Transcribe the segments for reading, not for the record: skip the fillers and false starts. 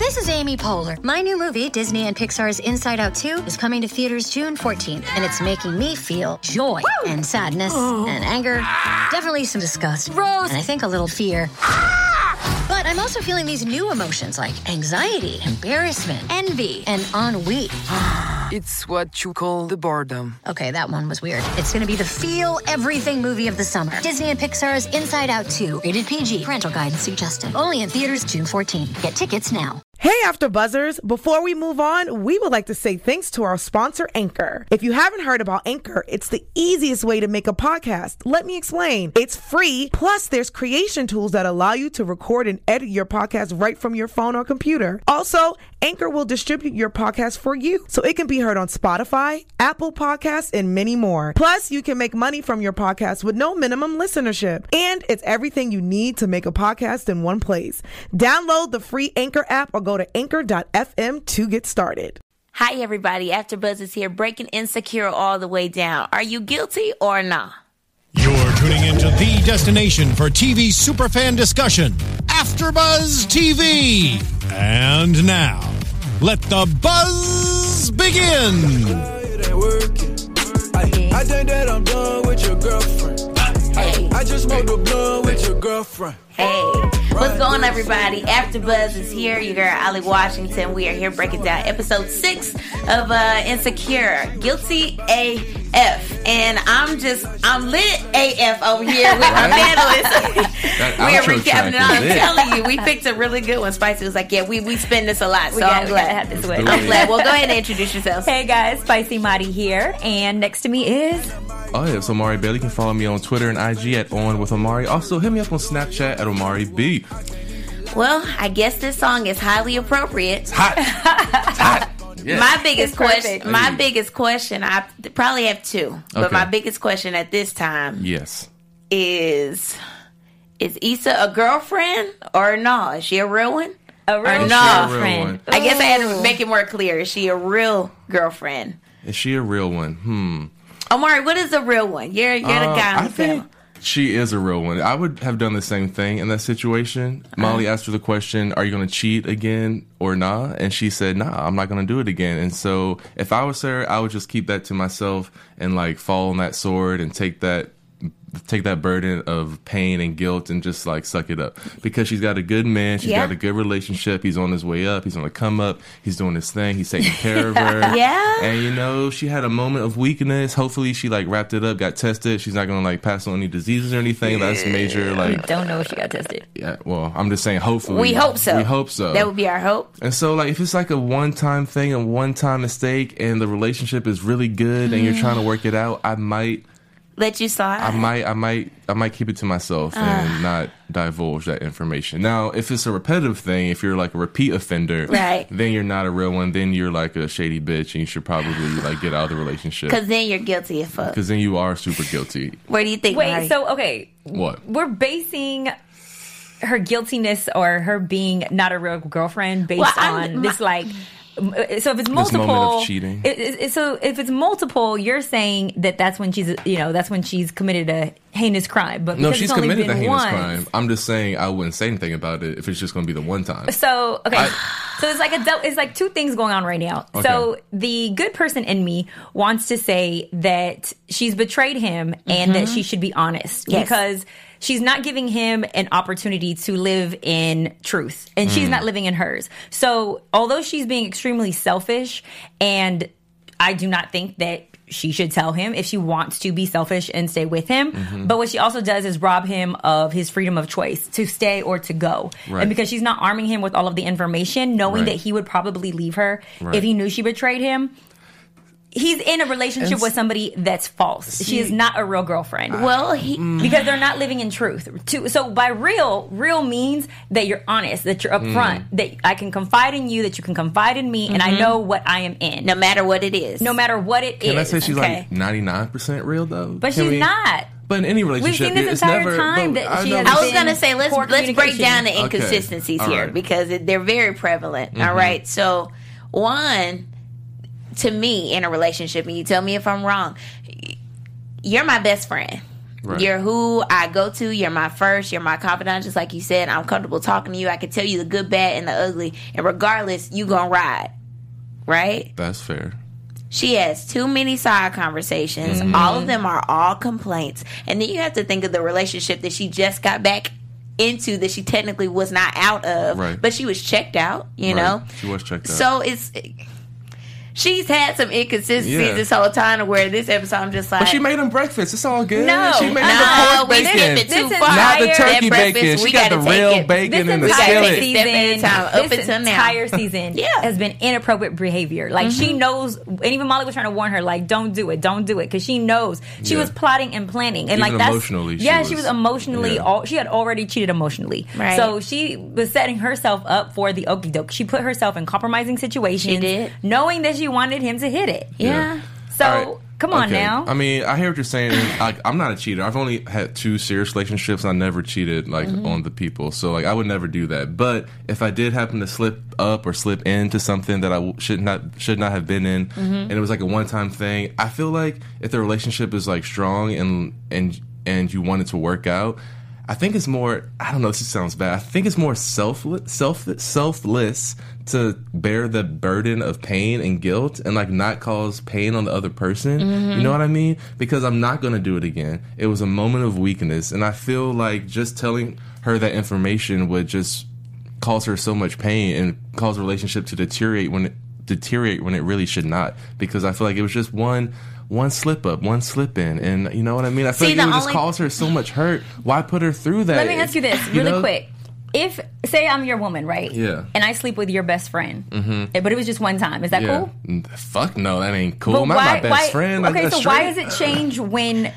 This is Amy Poehler. My new movie, Disney and Pixar's Inside Out 2, is coming to theaters June 14th, and it's making me feel joy and sadness and anger, definitely some disgust, and I think a little fear. But I'm also feeling these new emotions like anxiety, embarrassment, envy, and ennui. It's what you call the boredom. Okay, that one was weird. It's going to be the feel everything movie of the summer. Disney and Pixar's Inside Out 2. Rated PG. Parental guidance suggested. Only in theaters June 14th. Get tickets now. Hey, After Buzzers, before we move on, we would like to say thanks to our sponsor, Anchor. If you haven't heard about Anchor, it's the easiest way to make a podcast. Let me explain. It's free, plus there's creation tools that allow you to record and edit your podcast right from your phone or computer. Also, Anchor will distribute your podcast for you, so it can be heard on Spotify, Apple Podcasts, and many more. Plus, you can make money from your podcast with no minimum listenership. And it's everything you need to make a podcast in one place. Download the free Anchor app or go to anchor.fm to get started. Hi, everybody. AfterBuzz is here, breaking Insecure all the way down. Are you guilty or not? You're tuning into the destination for TV superfan discussion, AfterBuzz TV. And now, let the buzz begin. I think that I'm done with your girlfriend. I just smoked a blunt with your girlfriend. Hey, what's going on, everybody? AfterBuzz is here. Your girl, Ali Washington. We are here breaking down episode 6 of Insecure, Guilty AF. And I'm lit AF over here with my panelists. We are recapping it. I'm telling you, we picked a really good one. Spicy was like, yeah, we spend this a lot. So I'm glad to have this way. I'm glad. Well, go ahead and introduce yourselves. Hey, guys. Spicy Madi here. And next to me is... Oh, yeah, it's Omari Bailey. You can follow me on Twitter and IG at On With Omari. Also, hit me up on Snapchat at Omari B. Well, I guess this song is highly appropriate. It's hot. It's hot. Yeah. My biggest question, I probably have two, but my biggest question at this time is Issa a girlfriend or no? Is she a real one? A real girlfriend. I guess I had to make it more clear. Is she a real girlfriend? Is she a real one? Omari, what is a real one? You're the guy on the film. She is a real one. I would have done the same thing in that situation. Molly asked her the question, are you going to cheat again or nah? And she said, nah, I'm not going to do it again. And so if I was her, I would just keep that to myself and like fall on that sword and take that burden of pain and guilt and just like suck it up, because she's got a good man, she's got a good relationship, he's on his way up, he's on the come up, he's doing his thing, he's taking care of her. And she had a moment of weakness. Hopefully she like wrapped it up, got tested, she's not gonna like pass on any diseases or anything. That's major. Like, don't know if she got tested. Well, I'm just saying hopefully. We hope so. That would be our hope. And so like if it's like a one-time thing, a one-time mistake, and the relationship is really good and you're trying to work it out, I might let you slide. I might keep it to myself and not divulge that information. Now, if it's a repetitive thing, if you're like a repeat offender, then you're not a real one. Then you're like a shady bitch, and you should probably like get out of the relationship. Because then you're guilty as fuck. Because then you are super guilty. Where do you think? Wait, Mari? so okay, what we're basing her guiltiness or her being not a real girlfriend based on this like. So if it's multiple, this moment of cheating. So if it's multiple, you're saying that's when she's committed a heinous crime. But no, she's committed a heinous crime. I'm just saying I wouldn't say anything about it if it's just going to be the one time. So okay, so it's like two things going on right now. Okay. So the good person in me wants to say that she's betrayed him and that she should be honest because she's not giving him an opportunity to live in truth, and she's not living in hers. So although she's being extremely selfish, and I do not think that she should tell him if she wants to be selfish and stay with him. But what she also does is rob him of his freedom of choice to stay or to go. Right. And because she's not arming him with all of the information, knowing that he would probably leave her if he knew she betrayed him, he's in a relationship with somebody that's false. She is not a real girlfriend. Well, because they're not living in truth. So by real means that you're honest, that you're upfront, that I can confide in you, that you can confide in me, and I know what I am in. No matter what it is. No matter what it is. Can I say she's like 99% real though? But she's not. But in any relationship, we've seen this entire time that she has. I was going to say let's break down the inconsistencies here because they're very prevalent. All right, so one. To me, in a relationship, and you tell me if I'm wrong, you're my best friend. Right. You're who I go to. You're my first. You're my confidant. Just like you said, I'm comfortable talking to you. I can tell you the good, bad, and the ugly. And regardless, you gonna ride. Right? That's fair. She has too many side conversations. All of them are all complaints. And then you have to think of the relationship that she just got back into that she technically was not out of. Right. But she was checked out, you know? She was checked out. So she's had some inconsistencies this whole time to where this episode I'm just like... But she made him breakfast. It's all good. No. She made him the pork we bacon. skipped it too far. Not the turkey That bacon. we She got the gotta take real it. bacon in the This skillet. Step at a time, up this until now. entire season has been inappropriate behavior. Like, she knows, and even Molly was trying to warn her, like, don't do it, because she knows. She was plotting and planning. And Even like, that's... emotionally, she was emotionally... she had already cheated emotionally. Right. So she was setting herself up for the okie doke. She put herself in compromising situations. She did. Knowing that she wanted him to hit it. Yeah. So... All right. Come on Okay. now. I mean, I hear what you're saying. Like, I'm not a cheater. I've only had 2 serious relationships. And I never cheated on the people. So like, I would never do that. But if I did happen to slip up or slip into something that I should not have been in, and it was like a one-time thing, I feel like if the relationship is like strong and you want it to work out, I think it's more, I don't know, this sounds bad. I think it's more selfless to bear the burden of pain and guilt and like not cause pain on the other person. You know what I mean? Because I'm not going to do it again. It was a moment of weakness. And I feel like just telling her that information would just cause her so much pain and cause a relationship to deteriorate when it really should not. Because I feel like it was just one slip up, one slip in, and you know what I mean? I feel like it would just cause her so much hurt. Why put her through that? Let me ask you this really quick. If, say I'm your woman, right? Yeah. And I sleep with your best friend, but it was just one time. Is that cool? Fuck no, that ain't cool. But Not my best friend. Okay, Like, so why does it change when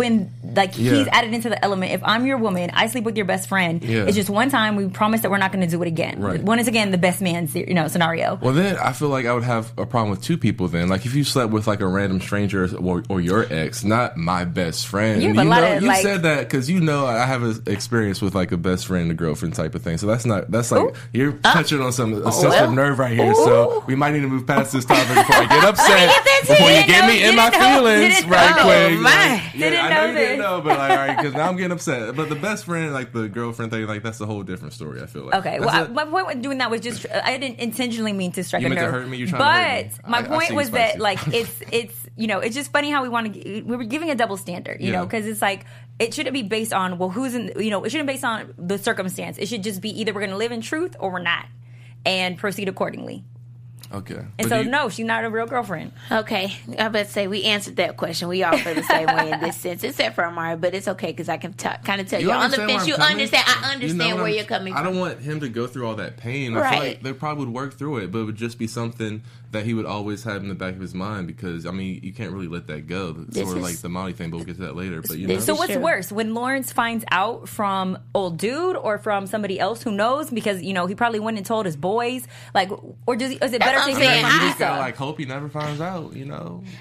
like he's added into the element? If I'm your woman, I sleep with your best friend. It's just one time. We promise that we're not going to do it again. Right. One is again the best man, scenario. Well, then I feel like I would have a problem with 2 people. Then, like if you slept with like a random stranger or your ex, not my best friend. You have a lot of, you like, said that because I have an experience with like a best friend and a girlfriend type of thing. So that's like you're touching on some sensitive nerve right here. So we might need to move past this topic before I get upset. Before you get me in my feelings right quick. Didn't I know you this. didn't know, but like, all right, because now I'm getting upset. But the best friend, like the girlfriend thing, like that's a whole different story. I feel like. Okay, my point with doing that was just I didn't intentionally mean to strike You a meant to nerve. hurt me? You're trying to hurt me. But my point see was you, that Spicy. like it's it's just funny how we were giving a double standard, you know, because it's like it shouldn't be based on who's in, it shouldn't be based on the circumstance. It should just be either we're going to live in truth or we're not, and proceed accordingly. Okay. And so, no, she's not a real girlfriend. Okay, I bet say we answered that question. We all feel the same way in this sense, except for Amari. But it's okay because I can kind of tell you on the fence. You understand? I understand where you're coming from. I don't want him to go through all that pain. I feel like they probably would work through it, but it would just be something that he would always have in the back of his mind because I mean you can't really let that go. It's sort of like the Molly thing, but we'll get to that later. But you know, so what's worse, when Lawrence finds out from old dude or from somebody else who knows? Because he probably went and told his boys, like, or is it better to hear from you just Lisa? gotta like hope he never finds out. You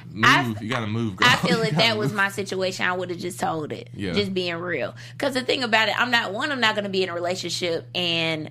gotta move. Girl. I feel if that was my situation, I would have just told it. Yeah. Just being real. Because the thing about it, I'm not going to be in a relationship, and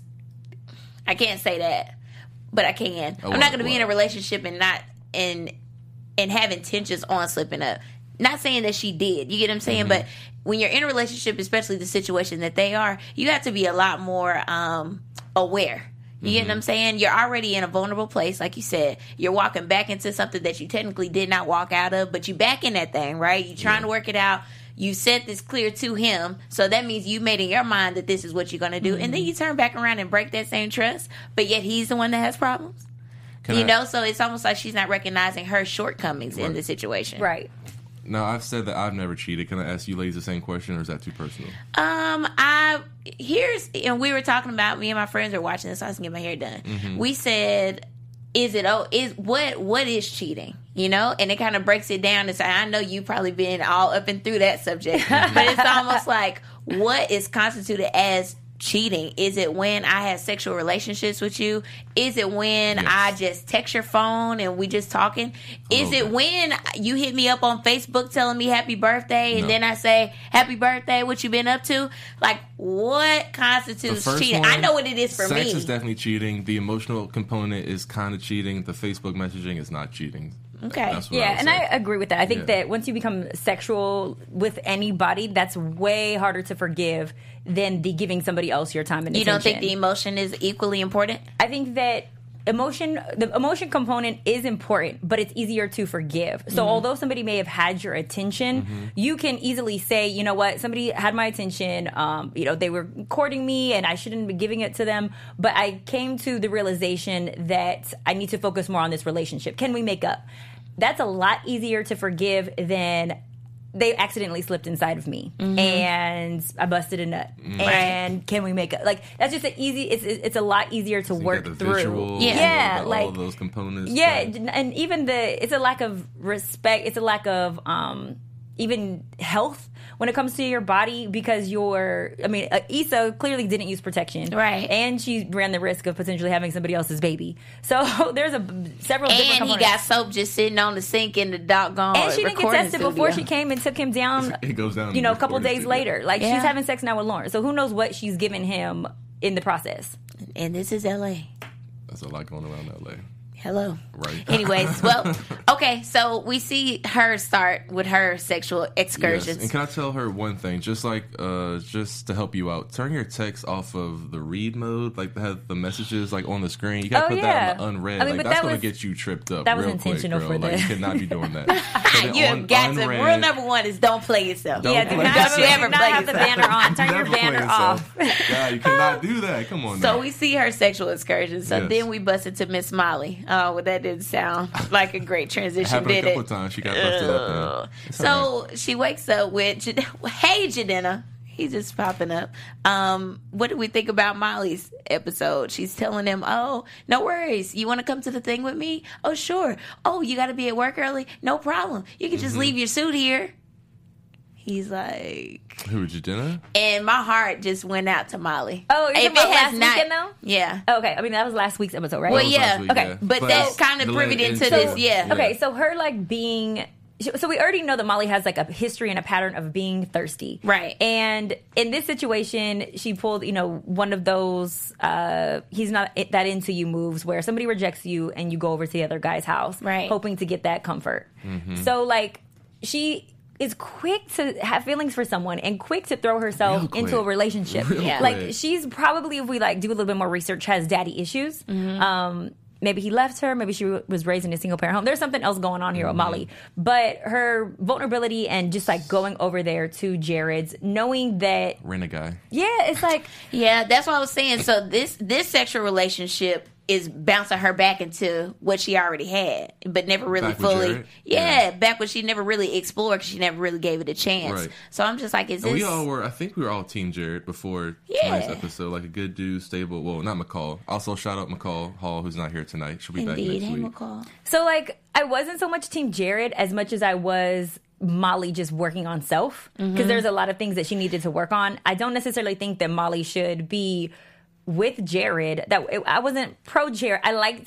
I can't say that. But I can. I'm not going to be in a relationship and not and have intentions on slipping up. Not saying that she did. You get what I'm saying? But when you're in a relationship, especially the situation that they are, you have to be a lot more aware. You get what I'm saying? You're already in a vulnerable place, like you said. You're walking back into something that you technically did not walk out of, but you back in that thing, right? You're trying to work it out. You said this clear to him, so that means you made in your mind that this is what you're going to do, and then you turn back around and break that same trust, but yet he's the one that has problems. So it's almost like she's not recognizing her shortcomings in the situation. Right. Now, I've said that I've never cheated. Can I ask you ladies the same question, or is that too personal? And we were talking about, me and my friends are watching this, so I was going to get my hair done. We said, what is cheating? And it kind of breaks it down and say, I know you've probably been all up and through that subject, but it's almost like, what is constituted as cheating? Is it when I have sexual relationships with you? Is it when I just text your phone and we just talking? Is it when you hit me up on Facebook telling me happy birthday and then I say, happy birthday, what you been up to? Like, what constitutes cheating? I know what it is for me. Sex is definitely cheating. The emotional component is kind of cheating. The Facebook messaging is not cheating. Okay. That's what Yeah, would and say. I agree with that. I think Yeah. that once you become sexual with anybody, that's way harder to forgive than the giving somebody else your time and You attention. don't think the emotion is equally important? I think that the emotion component is important, but it's easier to forgive. So although somebody may have had your attention, you can easily say, you know what, somebody had my attention, they were courting me and I shouldn't be giving it to them, but I came to the realization that I need to focus more on this relationship. Can we make up? That's a lot easier to forgive than they accidentally slipped inside of me and I busted a nut. And can we make it? Like, that's just it's a lot easier to You work got the through. visual, Yeah, all like of those components. yeah, like- and even it's a lack of respect. It's a lack of even health when it comes to your body because Issa clearly didn't use protection, Right. And she ran the risk of potentially having somebody else's baby. So there's several different And he components. got soap just sitting on the sink in the doggone And she didn't get recording tested before she studio. came and took him down. It goes down. A couple days later. Like Yeah. she's having sex now with Lawrence. So who knows what she's giving him in the process? And this is L.A. That's a lot going around LA. Hello. Right. Anyways, well, okay, so we see her start with her sexual excursions. Yes. And can I tell her one thing? Just to help you out, turn your text off of the read mode, like the messages like on the screen. You gotta put that on the unread. But That's gonna was- get you tripped up. that was real intentional quick, girl. for Like, the- you cannot be doing that. Put it You on have got to. unread. Rule number one is don't play yourself. Don't Yeah, play do not, yourself. do Ever not play have the yourself. banner on. Turn your Never play banner yourself. off. Yeah, you cannot do that. Come on. So now. we see her sexual excursions. So Yes. then we bust into Miss Molly. Oh, well, that didn't sound like a great It transition, happened a did couple it? times. She got busted up. It's all right. So she wakes up with, hey, Jadena. He's just popping up. What do we think about Molly's episode? She's telling him, oh, no worries. You want to come to the thing with me? Oh, sure. Oh, you got to be at work early? No problem. You can just leave your suit here. He's like... Who was your dinner? And my heart just went out to Molly. Oh, you're talking about last weekend, though? Yeah. Okay, I mean, that was last week's episode, right? Well, That was yeah. last week, Okay, yeah. But that's it's kind of led privy into into this, it. yeah. Okay, so her being... So we already know that Molly has like a history and a pattern of being thirsty. Right. And in this situation, she pulled, one of those he's not that into you moves where somebody rejects you and you go over to the other guy's house. Right. Hoping to get that comfort. Mm-hmm. So like she is quick to have feelings for someone and quick to throw herself Real quick. into a relationship. Real Yeah. Like quick. she's probably, if we like do a little bit more research, has daddy issues. Maybe he left her. Maybe she was raised in a single parent home. There's something else going on here with Molly. But her vulnerability and just like going over there to Jared's, knowing that, Rent a guy. yeah, it's like, Yeah, that's what I was saying. So this sexual relationship is bouncing her back into what she already had, but never really Back with fully. Jared? Yeah, Yeah. back when she never really explored because she never really gave it a chance. Right. So I'm just like, is And this? I think we were all Team Jared before Yeah. tonight's episode. Like a good dude, stable. Well, not McCall. Also, shout out McCall Hall, who's not here tonight. She'll be Indeed, back hey, next week. McCall. so like, I wasn't so much Team Jared as much as I was Molly just working on self. Because there's a lot of things that she needed to work on. I don't necessarily think that Molly should be with Jared. I wasn't pro Jared.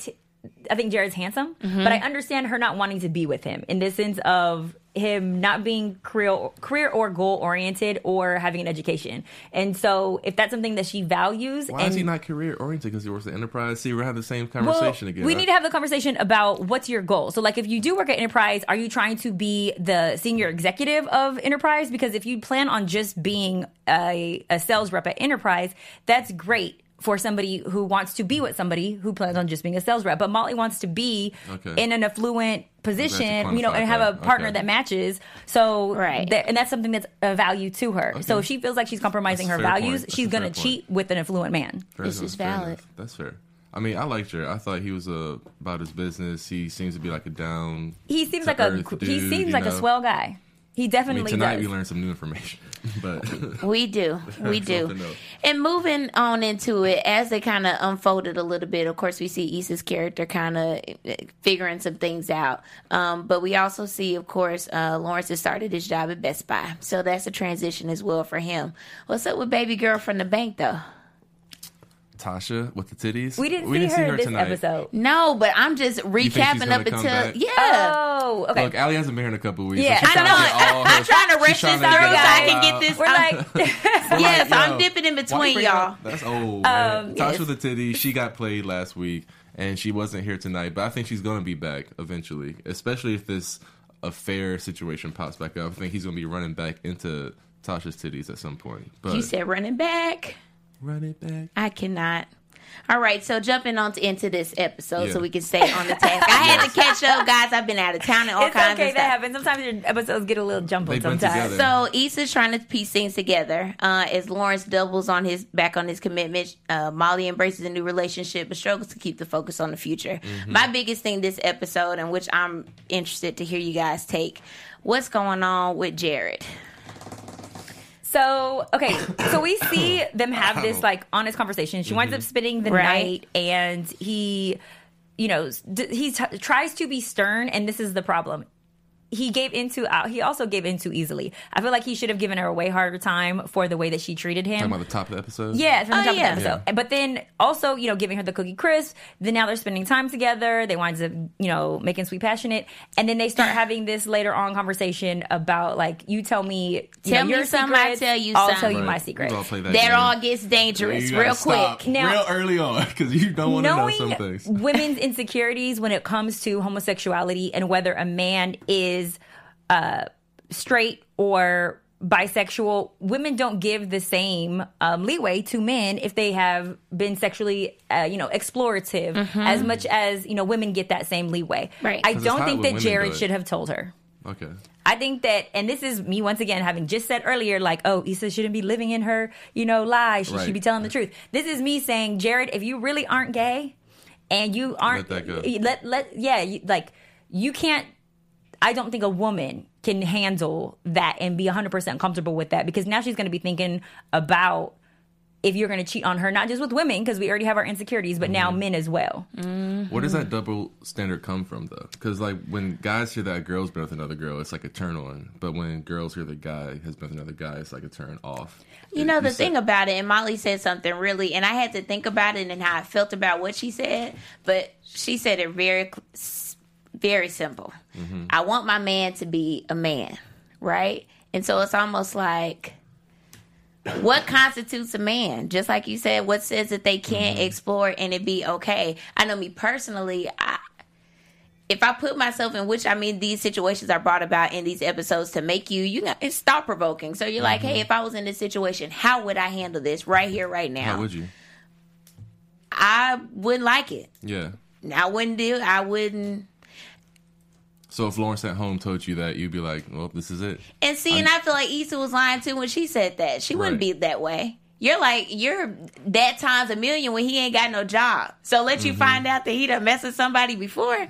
I think Jared's handsome, but I understand her not wanting to be with him in the sense of him not being career or goal oriented or having an education. And so if that's something that she values, Why is he not career oriented? Because he works at Enterprise. See, we're having the same conversation again. we need to have the conversation about what's your goal. So, like, if you do work at Enterprise, are you trying to be the senior executive of Enterprise? Because if you plan on just being a sales rep at Enterprise, that's great for somebody who wants to be with somebody who plans on just being a sales rep. But Molly wants to be Okay. in an affluent position, quantify and have a that. partner Okay. that matches. So, Right. and that's something that's a value to her. So if she feels like she's compromising That's her a fair values, point. That's she's a fair going to point. cheat with an affluent man. Fair This enough, is fair valid. enough. That's fair. I mean, I like Jared. I thought he was about his business. He seems to be like a down. He seems to like a earth dude, a know? swell guy. He I mean, definitely tonight does. we learned some new information, but We do. We do. Something else. And moving on into it, as they kind of unfolded a little bit, of course, we see Issa's character kind of figuring some things out. But we also see, of course, Lawrence has started his job at Best Buy. So that's a transition as well for him. What's up with baby girl from the bank, though? Tasha with the titties. We didn't see her this tonight. episode. No, but I'm just recapping up come until back? Oh, okay. Look, Allie hasn't been here in a couple of weeks. Yeah. so she's I know. I'm trying to rush this through so I can get this. We're like, Yeah, so I'm yo, dipping in why between you y'all. That's old. Man. yes. Tasha with the titties, she got played last week, and she wasn't here tonight. But I think she's going to be back eventually, especially if this affair situation pops back up. I think he's going to be running back into Tasha's titties at some point. But You said running back. run it back. I cannot. All right, so jumping on into this episode Yeah. so we can stay on the task. I had to catch up, guys. I've been out of town and all it's kinds okay. of That stuff. happens. Sometimes your episodes get a little jumbled. They've been Sometimes. together. So Issa's trying to piece things together as Lawrence doubles on his commitment. Molly embraces a new relationship but struggles to keep the focus on the future. My biggest thing this episode, and which I'm interested to hear you guys take, what's going on with Jared? So, okay. So we see them have this like honest conversation. She winds up spending the night, and he, you know, he tries to be stern, and this is the problem. He also gave in too easily. I feel like he should have given her a way harder time for the way that she treated him. Talking about the top of the episode? Yeah, from the top of the yeah. episode. But then also, you know, giving her the cookie crisp. Then now they're spending time together. They wind up, you know, making Sweet Passionate. And then they start having this later on conversation about, like, you tell me, Tell me your something, I secrets, tell you I'll something. tell you Right. my We secrets. all play that That game. all gets dangerous You gotta real stop quick. Now- real early on because you don't want to know some Knowing things. women's insecurities when it comes to homosexuality and whether a man is straight or bisexual, women don't give the same leeway to men if they have been sexually, explorative as much as, you know, women get that same leeway. Right. I 'Cause it's don't hot think when that women do Jared it. should have told her. Okay. I think that, and this is me once again having just said earlier, like, oh, Issa shouldn't be living in her, you know, lie. She Right. should be telling the truth. This is me saying, Jared, if you really aren't gay and you aren't, Let that go. you can't. I don't think a woman can handle that and be 100% comfortable with that, because now she's going to be thinking about if you're going to cheat on her, not just with women, because we already have our insecurities, but now men as well. Where does that double standard come from, though? Because, like, when guys hear that a girl's been with another girl, it's like a turn on. But when girls hear the guy has been with another guy, it's like a turn off. You know, the thing about it, and Molly said something really, and I had to think about it and how I felt about what she said, but she said it very, very simple. I want my man to be a man, right? And so it's almost like, what constitutes a man? Just like you said, what says that they can't explore and it be okay? I know me personally, if I put myself in, which I mean, these situations are brought about in these episodes to make you know, it's thought provoking. So you're like, hey, if I was in this situation, how would I handle this right here, right now? How would you? I wouldn't like it. Yeah. I wouldn't. So if Lawrence at home told you that, you'd be like, well, this is it. And see, and I feel like Issa was lying too when she said that. She wouldn't be that way. You're that times a million when he ain't got no job. So let you find out that he done messed with somebody before.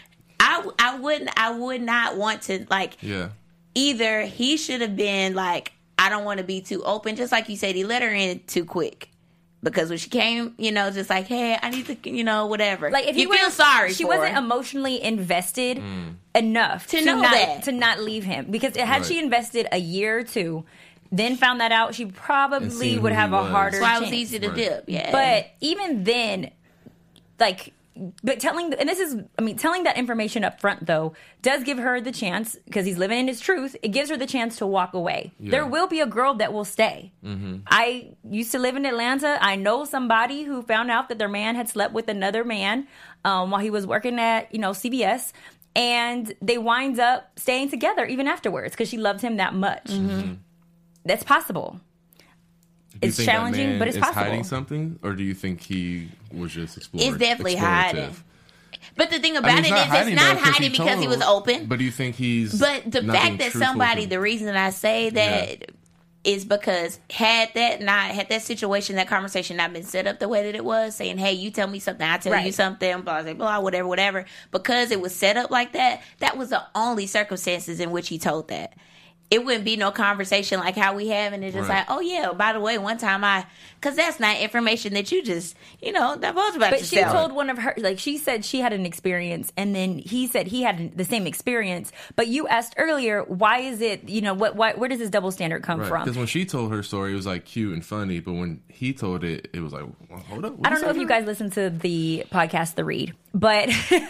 I would not want to, like, either he should have been like, I don't want to be too open. Just like you said, he let her in too quick. Because when she came, you know, just like, hey, I need to, you know, whatever. Like, if you feel sorry she for wasn't her. emotionally invested enough To know that. to not leave him. Because had she invested a year or two, then found that out, she probably would have a harder That's why chance. it was easy to dip. Yeah. But even then, like, but telling that information up front, though, does give her the chance, because he's living in his truth, it gives her the chance to walk away. Yeah. There will be a girl that will stay. I used to live in Atlanta. I know somebody who found out that their man had slept with another man while he was working at, you know, CBS. And they wind up staying together even afterwards because she loved him that much. That's possible. It's challenging, but it's possible. Hiding something, or do you think he was just exploring? It's definitely hiding. But the thing about I mean, it's not hiding because he was open. But do you think he's? But the not fact being that truthful somebody, to- the reason I say that is because had that situation, that conversation not been set up the way that it was, saying, hey, you tell me something, I tell you something, blah, blah, blah, whatever. Because it was set up like that, that was the only circumstances in which he told that. it wouldn't be no conversation like how we have, and it's just like, oh yeah, by the way, one time because that's not information that you just, divulge about but yourself. She told one of her, like she said she had an experience, and then he said he had the same experience. But you asked earlier, why is it, where does this double standard come from? Because when she told her story, it was like cute and funny, but when he told it, it was like, well, hold up. I don't know if you guys listened to the podcast, The Read, but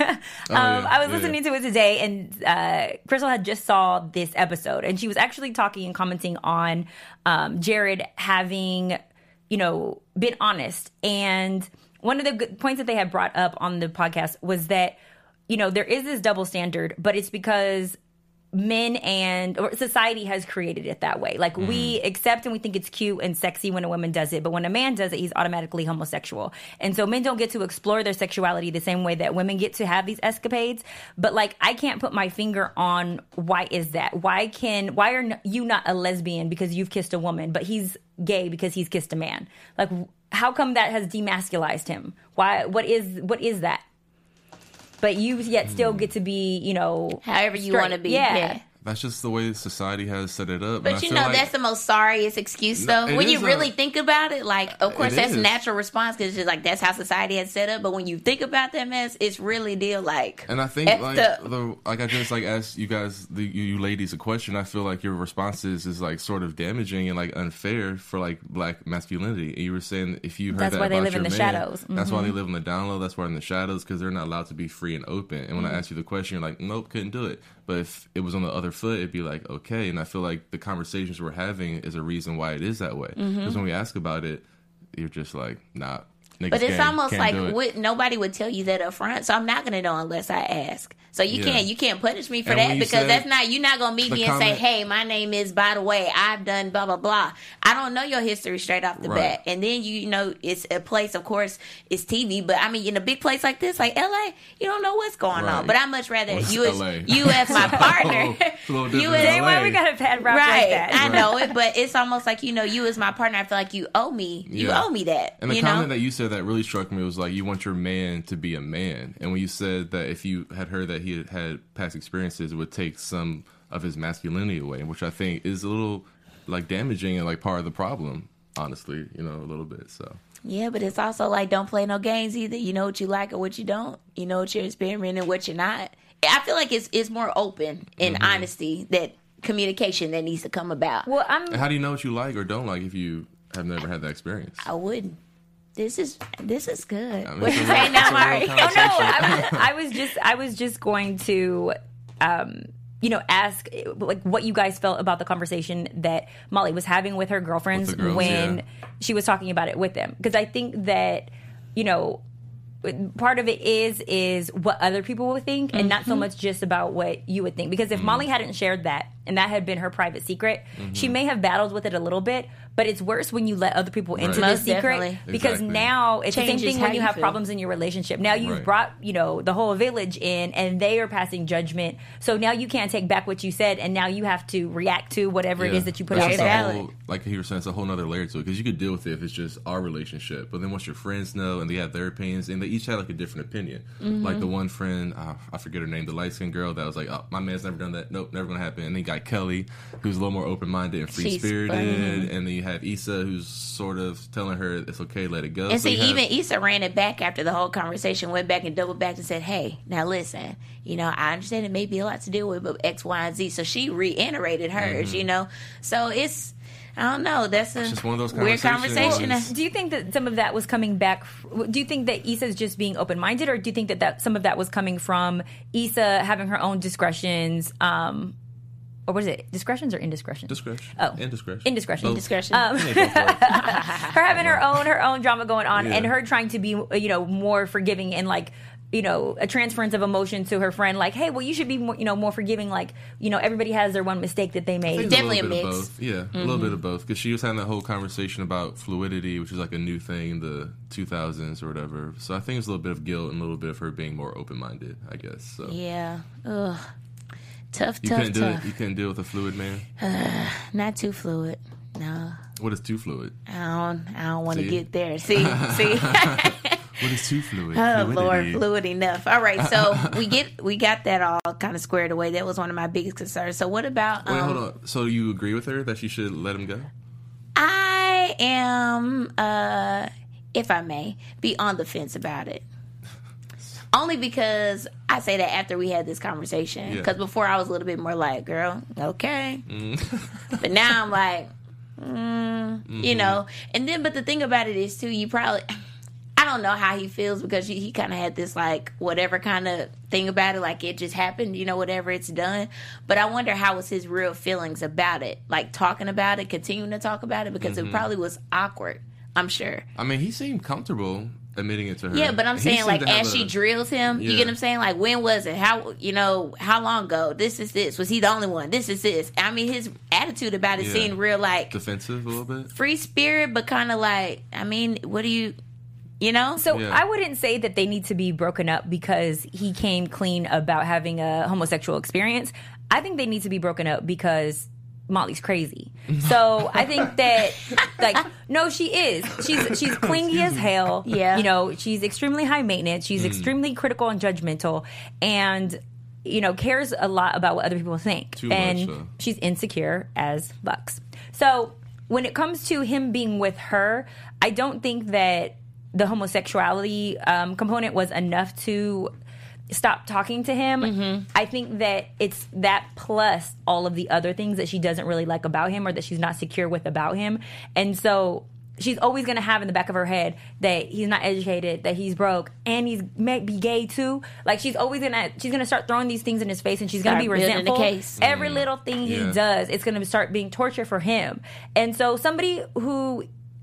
I was listening to it today, and Crystal had just saw this episode, and she was actually talking and commenting on Jared having, been honest. And one of the good points that they had brought up on the podcast was that, there is this double standard, but it's because men or society has created it that way. Like we accept and we think it's cute and sexy when a woman does it, but when a man does it, he's automatically homosexual. And so men don't get to explore their sexuality the same way that women get to have these escapades. But like, I can't put my finger on why is that? Why are you not a lesbian because you've kissed a woman, but he's gay because he's kissed a man? Like, how come that has demasculized him? Why? What is that? But you yet still get to be, however you want to be. Yeah. That's just the way society has set it up. But that's the most sorriest excuse, though. When you really think about it, like, of course, that's a natural response because it's just like that's how society has set up. But when you think about that mess, it's really a deal like. And I think I just asked you guys, you ladies, a question. I feel like your responses is like sort of damaging and like unfair for like black masculinity. And you were saying if you heard that's that why about they live your in the man, shadows. Mm-hmm. That's why they live in the down low. That's why they're in the shadows because they're not allowed to be free and open. And when I asked you the question, you're like, nope, couldn't do it. But if it was on the other foot, it'd be like, okay. And I feel like the conversations we're having is a reason why it is that way. Because when we ask about it, you're just like, nah. But it's almost like nobody would tell you that up front, so I'm not going to know unless I ask. So you can't punish me for that because you're not going to meet me and say, hey, my name is, by the way, I've done blah, blah, blah. I don't know your history straight off the bat. And then, it's a place, of course, it's TV, but I mean, in a big place like this, like LA, you don't know what's going on. But I'd much rather you as my partner. Why we got a bad rap like that. I know it, but it's almost like, you as my partner, I feel like you owe me. You owe me that. And the comment that you said that really struck me was like, you want your man to be a man. And when you said that if you had heard that he had past experiences, it would take some of his masculinity away, which I think is a little like damaging and like part of the problem, honestly, a little bit. So yeah, but it's also like, don't play no games either. You know what you like or what you don't. You know what you're experimenting and what you're not. I feel like it's more open and honesty, that communication that needs to come about. Well, and how do you know what you like or don't like if you have never had that experience? I wouldn't. This is good. What you saying now, Mari? Oh no, I was just going to, ask like what you guys felt about the conversation that Molly was having with her girlfriends when she was talking about it with them. Because I think that, part of it is what other people would think and not so much just about what you would think. Because if Molly hadn't shared that and that had been her private secret, she may have battled with it a little bit, but it's worse when you let other people into the secret. Definitely. Because now it's the same thing when you have problems in your relationship. Now you've brought, the whole village in and they are passing judgment. So now you can't take back what you said and now you have to react to whatever it is that you put out there. Like he was saying, it's a whole other layer to it because you could deal with it if it's just our relationship. But then once your friends know and they have their opinions and they each had like a different opinion. Like the one friend, I forget her name, the light-skinned girl that was like, oh, my man's never done that. Nope, never going to happen. And then you got Kelly, who's a little more open-minded and free-spirited. And then you have Issa, who's sort of telling her it's okay, let it go. And even Issa ran it back after the whole conversation, went back and doubled back and said, hey, now listen, I understand it may be a lot to deal with, but X, Y, and Z. So she reiterated hers, So it's, I don't know. That's just one of those weird conversations. Do you think that some of that was coming back? Do you think that Issa's just being open-minded, or do you think that some of that was coming from Issa having her own discretions? Or what is it? Discretions or indiscretions? Discretion. Oh, indiscretion. Indiscretion. Indiscretion. Her having her own drama going on, and her trying to be more forgiving and like. A transference of emotion to her friend, like, hey, well, you should be more, more forgiving. Like, everybody has their one mistake that they made. Definitely a mix. Yeah, a little bit of both. Because she was having that whole conversation about fluidity, which is like a new thing in the 2000s or whatever. So I think it's a little bit of guilt and a little bit of her being more open-minded, I guess. So. Yeah. Ugh. Tough. You couldn't deal with a fluid man? Not too fluid. No. What is too fluid? I don't want to get there. See. What is too fluid? Oh Fluidity. Lord, fluid enough. All right, so we got that all kind of squared away. That was one of my biggest concerns. So what about? Wait, hold on. So you agree with her that she should let him go? I am, if I may, be on the fence about it. Only because I say that after we had this conversation. Yeah. Because before I was a little bit more like, girl, okay. But now I'm like, you know. And then, but the thing about it is, too, you probably, I don't know how he feels because he kind of had this, like, whatever kind of thing about it. Like, it just happened, you know, whatever, it's done. But I wonder how was his real feelings about it. Like, talking about it, continuing to talk about it, because it probably was awkward, I'm sure. I mean, he seemed comfortable admitting it to her. Yeah, but I'm He saying, seemed like, to have as she drills him, you Yeah. get what I'm saying? Like, when was it? How, you know, how long ago? This is this. Was he the only one? This is this. I mean, his attitude about it Yeah. seemed real, like, defensive a little bit. free spirit, but kind of like, I mean, what do you know? So Yeah. I wouldn't say that they need to be broken up because he came clean about having a homosexual experience. I think they need to be broken up because Molly's crazy. So I think that, like, no, she is. She's clingy as hell. Yeah. You know, she's extremely high maintenance. She's extremely critical and judgmental, and you know, cares a lot about what other people think. Too and much, though. she's insecure as bucks. So when it comes to him being with her, I don't think that the homosexuality component was enough to stop talking to him. I think that it's that plus all of the other things that she doesn't really like about him or that she's not secure with about him. And so she's always going to have in the back of her head that he's not educated, that he's broke, and he's may be gay too. Like, she's always going to start throwing these things in his face, and she's going to be Start building the resentful. case. Every little thing he Yeah. does, it's going to start being torture for him. And so somebody who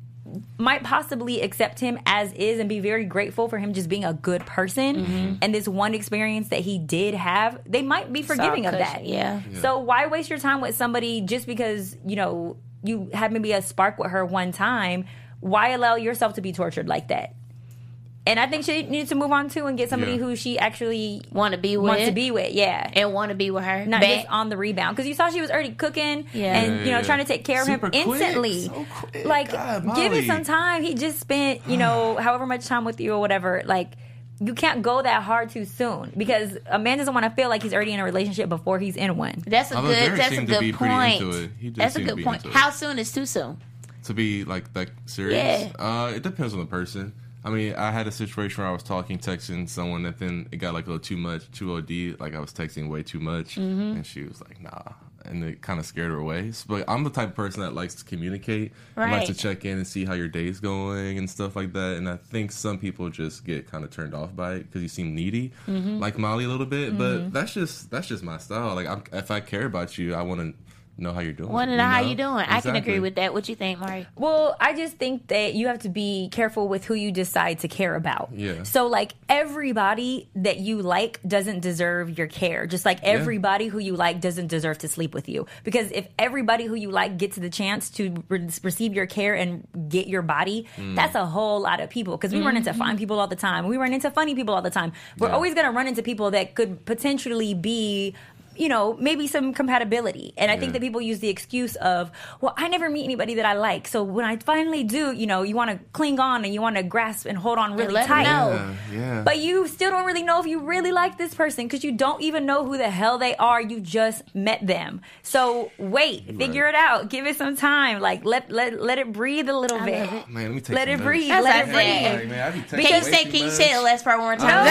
might possibly accept him as is and be very grateful for him just being a good person and this one experience that he did have, they might be forgiving of that. Yeah. So why waste your time with somebody just because, you know, you had maybe a spark with her one time? Why allow yourself to be tortured like that? And I think she needs to move on too and get somebody Yeah. who she actually Want to be with. wants to be with. Yeah. And want to be with her. Not Back. just on the rebound, because you saw she was already cooking Yeah. and Yeah, you know yeah. trying to take care of Super him quick, instantly. so quick. Like, God, give it Molly. some time. He just spent however much time with you or whatever. Like, you can't go that hard too soon because a man doesn't want to feel like he's already in a relationship before he's in one. That's a Although Derek good seemed to be point. pretty into it. He did That's a seem to good be point. into it. How soon is too soon? To be like that serious? It depends on the person. I mean, I had a situation where I was texting someone, and then it got like a little too much, too OD. Like, I was texting way too much, and she was like, nah. And it kind of scared her away. But I'm the type of person that likes to communicate. I like to Right. check in and see how your day's going and stuff like that. And I think some people just get kind of turned off by it because you seem needy, like Molly a little bit. But that's just my style. Like, if I care about you, I want to know how you're doing. Want to know how you doing? I can Exactly. agree with that. What you think, Mari? Well, I just think that you have to be careful with who you decide to care about. Yeah. So, like, everybody that you like doesn't deserve your care. Just like everybody who you like doesn't deserve to sleep with you. Because if everybody who you like gets the chance to receive your care and get your body, that's a whole lot of people. Because we run into fine people all the time. We run into funny people all the time. We're always going to run into people that could potentially be, you know, maybe some compatibility. And I think that people use the excuse of, well, I never meet anybody that I like. So when I finally do, you know, you want to cling on and you want to grasp and hold on really let 'em tight. know. Yeah. But you still don't really know if you really like this person because you don't even know who the hell they are. You just met them. So wait, figure it out. Give it some time. Like, let it breathe a little bit. love it. Man, let me take Let some it notes. breathe. That's Let what it I breathe. said. Like, man, I be texting Can you way say? too Can you much. say the last part one more time?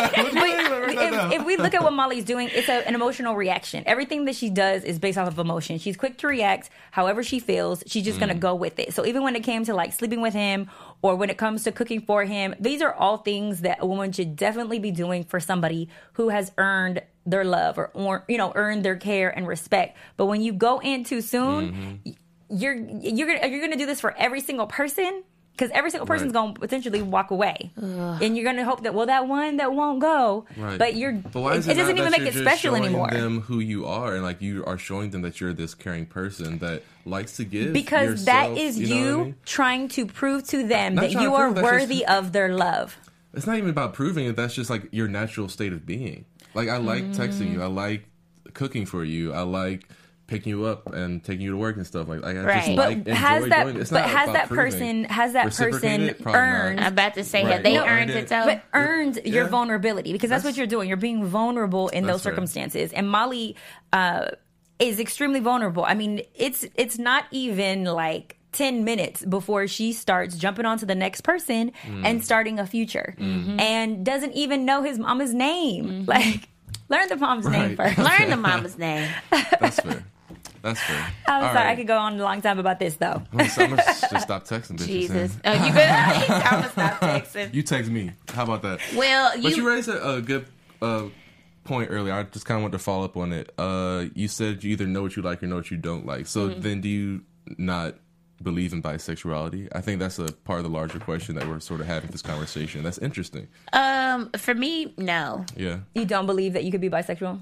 If we look at what Molly's doing, it's an emotional reaction. Everything that she does is based off of emotion. She's quick to react however she feels. She's just going to go with it. So even when it came to like sleeping with him or when it comes to cooking for him, these are all things that a woman should definitely be doing for somebody who has earned their love or you know, earned their care and respect. But when you go in too soon, you're gonna do this for every single person. Because every single person's going to potentially walk away. And you're going to hope that, well, that one that won't go. Right. But why is it doesn't not even that make it you're just special showing anymore. them who you are, and like you are showing them that you're this caring person that likes to give. Because yourself, that is you know what I you mean? trying to prove to them Not that trying you to are prove, that's worthy just- of their love. It's not even about proving it. That's just like your natural state of being. Like, I like texting you. I like cooking for you. I like picking you up and taking you to work and stuff like I Right. just But like has enjoy that doing it. It's but not has about that proving. person Probably not. earned I'm about to say, Right. have they No, earned it though? but earned your Yeah. vulnerability, because that's what you're doing. You're being vulnerable in those That's fair. circumstances. And Molly is extremely vulnerable. I mean, it's not even like 10 minutes before she starts jumping onto the next person and starting a future, and doesn't even know his mama's name. Like, learn the mom's name Right. first. Learn the mama's name. That's fair. That's fair. I'm All sorry, I right. could go on a long time about this though. I'm gonna just stop texting bitches. Jesus. then. Oh, you good? I'm gonna stop texting. You text me. How about that? Well, But you raised a good point earlier. I just kind of want to follow up on it. You said you either know what you like or know what you don't like. So then do you not believe in bisexuality? I think that's a part of the larger question that we're sort of having this conversation. That's interesting. for me, no. Yeah. You don't believe that you could be bisexual?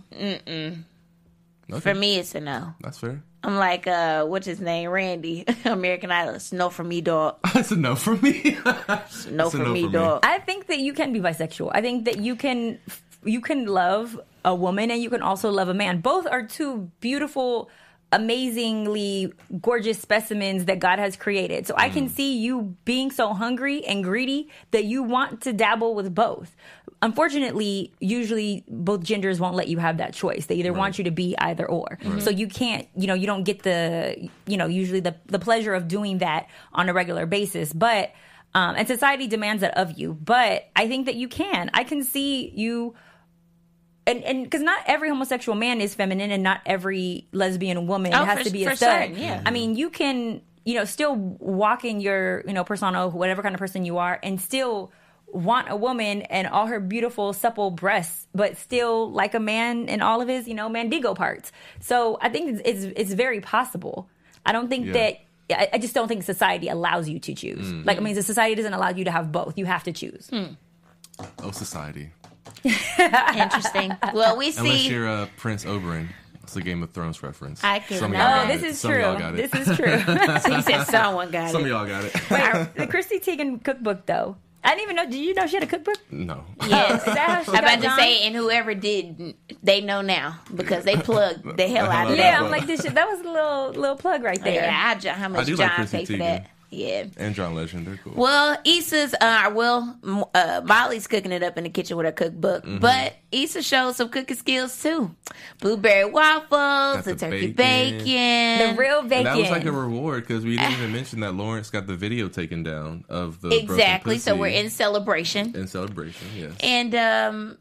Okay. For me, it's a no. That's fair. I'm like, what's his name? Randy, American Idol. It's no for me, dog. That's a no for me. It's no It's a for no me, for me. dog. I think that you can be bisexual. I think that you can love a woman and you can also love a man. Both are two beautiful, amazingly gorgeous specimens that God has created. So I can see you being so hungry and greedy that you want to dabble with both. Unfortunately, usually both genders won't let you have that choice. They either want you to be either or. So you can't, you don't get the, usually the pleasure of doing that on a regular basis. But, and society demands that of you. But I think that you can. I can see you. And because not every homosexual man is feminine, and not every lesbian woman has to be a stud. certain, yeah. I mean, you can, still walk in your, persona, whatever kind of person you are, and still want a woman and all her beautiful, supple breasts, but still like a man and all of his, mandigo parts. So I think it's very possible. I don't think that. I just don't think society allows you to choose. The society doesn't allow you to have both. You have to choose. Oh, society. Interesting. Well, we Unless see. you're Prince Oberyn. It's a Game of Thrones reference. I can Some of know. y'all Oh, got this it. is Some of true. y'all got it. This is true. So you said someone got Some it. of y'all got it. Wait, the Chrissy Teigen cookbook, though. I didn't even know. Did you know she had a cookbook? No. Yes. Is that how she I'm about got to John? say, and whoever did, they know now because they plugged the hell out of Yeah, that. I'm like, this shit, that was a little plug right there. Yeah, how much I do like John Chrissy paid for Teigen. that? Yeah. And John Legend, they're cool. Well, Issa's, Molly's cooking it up in the kitchen with her cookbook, but Issa shows some cooking skills too. Blueberry waffles, the the turkey bacon. bacon. The real And bacon. that was like a reward because we didn't even mention that Lawrence got the video taken down of the Exactly. broken So pussy we're in celebration. in celebration. Yes. And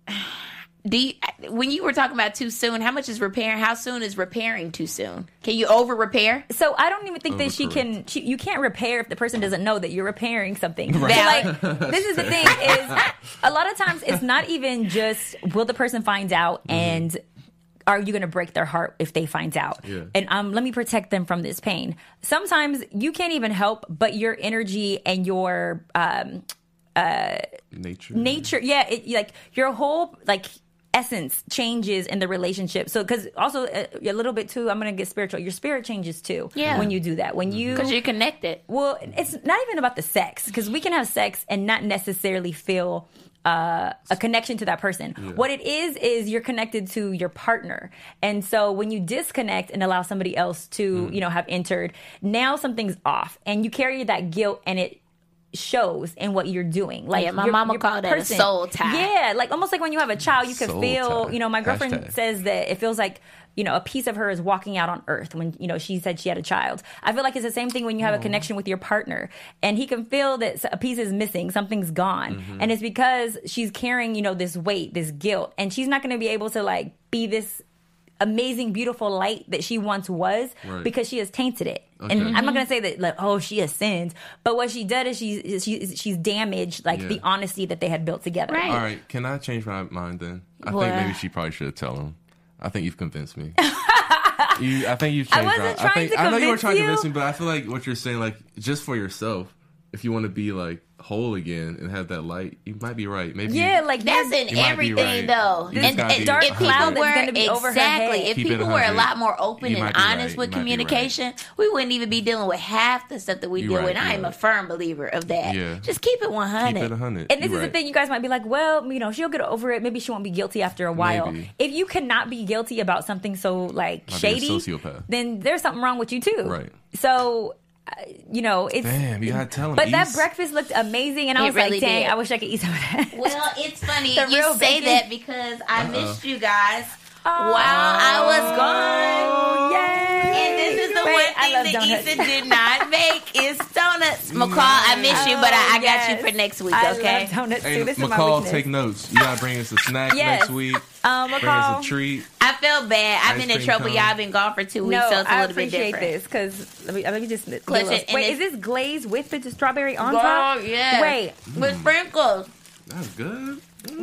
when you were talking about too soon, how much is repairing? How soon is repairing too soon? Can you over repair? So I don't even think that Overcorrect. you can't repair if the person doesn't know that you're repairing something. Right. So, like, this is the thing is a lot of times it's not even just will the person find out and are you going to break their heart if they find out? Yeah. And let me protect them from this pain. Sometimes you can't even help, but your energy and your nature, like your whole essence changes in the relationship. So, because also a little bit too, I'm going to get spiritual. Your spirit changes too. Yeah. When you do that, when you Because you're connected. well, it's not even about the sex, because we can have sex and not necessarily feel a connection to that person. What it is you're connected to your partner. And so when you disconnect and allow somebody else to, have entered, now something's off and you carry that guilt and it shows in what you're doing. Like My mama called that a soul tie. Yeah, like almost like when you have a child, you can Soul feel, tie. my girlfriend Hashtag. says that it feels like, a piece of her is walking out on earth when, she said she had a child. I feel like it's the same thing when you have a connection with your partner and he can feel that a piece is missing, something's gone. And it's because she's carrying, this weight, this guilt, and she's not going to be able to be this amazing, beautiful light that she once was because she has tainted it. Okay. And I'm not going to say that she has sinned, but what she did is she's damaged the honesty that they had built together. Right. All right, can I change my mind then? I What? think maybe she probably should tell him. I think you've convinced me. I think you've changed. wasn't trying to I know you were convince trying to you. convince me, but I feel like what you're saying, just for yourself, if you want to be like whole again and have that light, you might be right. Maybe like that's in everything though. And dark if cloud people that's were going to be over her exactly, head. if Keep it people were a 100. lot more open You and might be honest right. with You might be communication, we wouldn't even be dealing with half the stuff that we You're deal right, with. I you're am a right. firm believer of that. Yeah. Just keep it 100. Keep it 100. And this You're is the right. thing, you guys might be like, well, she'll get over it. Maybe she won't be guilty after a while. Maybe. If you cannot be guilty about something so like Might be a shady, sociopath. then there's something wrong with you too. Right. So, it's Damn, you gotta tell him. But that East. breakfast looked amazing, and I It was really like, dang, did. I wish I could eat some of that. Well, it's funny The you real say bacon. that because I missed you guys while I was gone. Yay! And this is the Wait, one I love thing that donuts. Issa did not make is donuts. McCall, I miss you, but I got yes. you for next week, I okay? love donuts Hey, too. This is my McCall, weakness. take notes. You gotta bring us a snack Yes. next week. Bring McCall. us a treat. I felt bad. I've Ice been in cream trouble. cone. Y'all been gone for 2 weeks, No, so it's a I little bit appreciate different. this because let me just get a Clutch little- it, and Wait, it's- is this glaze with the strawberry on Girl, top? yeah. Wait, With sprinkles. That's good.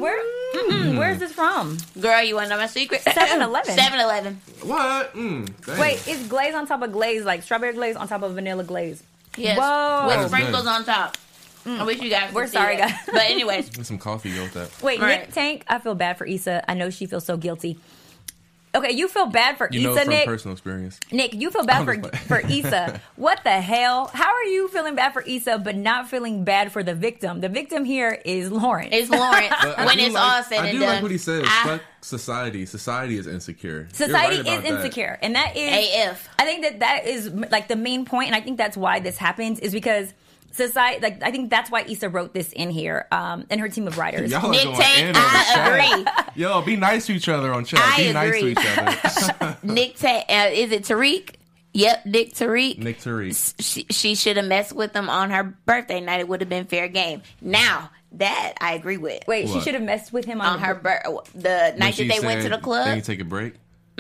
where's this from? Girl, you want to know my secret? 7-Eleven. 7-Eleven. What? Dang. Wait, is glaze on top of glaze, like strawberry glaze on top of vanilla glaze? Yes. Whoa. With That's sprinkles good. on top. I wish you guys We're could see sorry, that. guys. But anyways, Get some coffee. Go with that. Wait, Right. Nick Tank, I feel bad for Issa. I know she feels so guilty. Okay, you feel bad for You know Issa, from Nick. personal experience. Nick, you feel bad I'm for just for Issa. What the hell? How are you feeling bad for Issa, but not feeling bad for the victim? The victim here is Lauren. it's Lawrence. But I when do it's like- all said I and do done. like what he says. I- Fuck society. Society is insecure. You're Society right about is that. insecure, and that is AF. I think that is like the main point, and I think that's why this happens is because society. Like I think that's why Issa wrote this in here, and her team of writers. Y'all are Nick going Tank, in on the I chat. agree. Yo, be nice to each other on chat. I Be nice to agree. each other. Nick Tank, is it Tariq? Yep, Nick Tariq. Nick Tariq. She should have messed with him on her birthday night. It would have been fair game. Now, that I agree with. Wait, she What? should have messed with him On her the night that they went to the Then you club. take a break.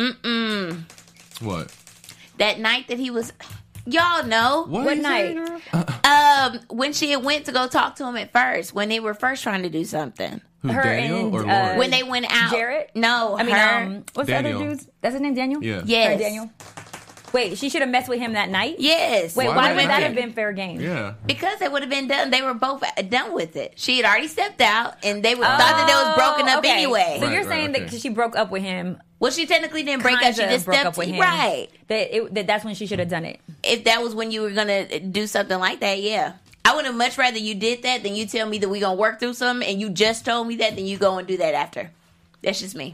What? That night that he was, y'all know. What you night? saying, girl? When she had went to go talk to him at first, when they were first trying to do something. Who, Her Daniel and, or Lauren? When they went out. Jarrett? No, I mean, her. what's Daniel. the other dude's? That's his name, Daniel. Yeah. Yes. Her, Daniel. Wait, she should have messed with him that night. Yes. Wait, Why why that would that night? have been fair game? Yeah. Because it would have been done. They were both done with it. She had already stepped out, and they thought that they was broken up okay. anyway. So Right, you're right, saying okay. that she broke up with him. Well, she technically didn't break up. She kinda just broke stepped up with him. right. That's when she should have done it. If that was when you were gonna do something like that, yeah. I would have much rather you did that than you tell me that we gonna work through something, and you just told me that, then you go and do that after. That's just me.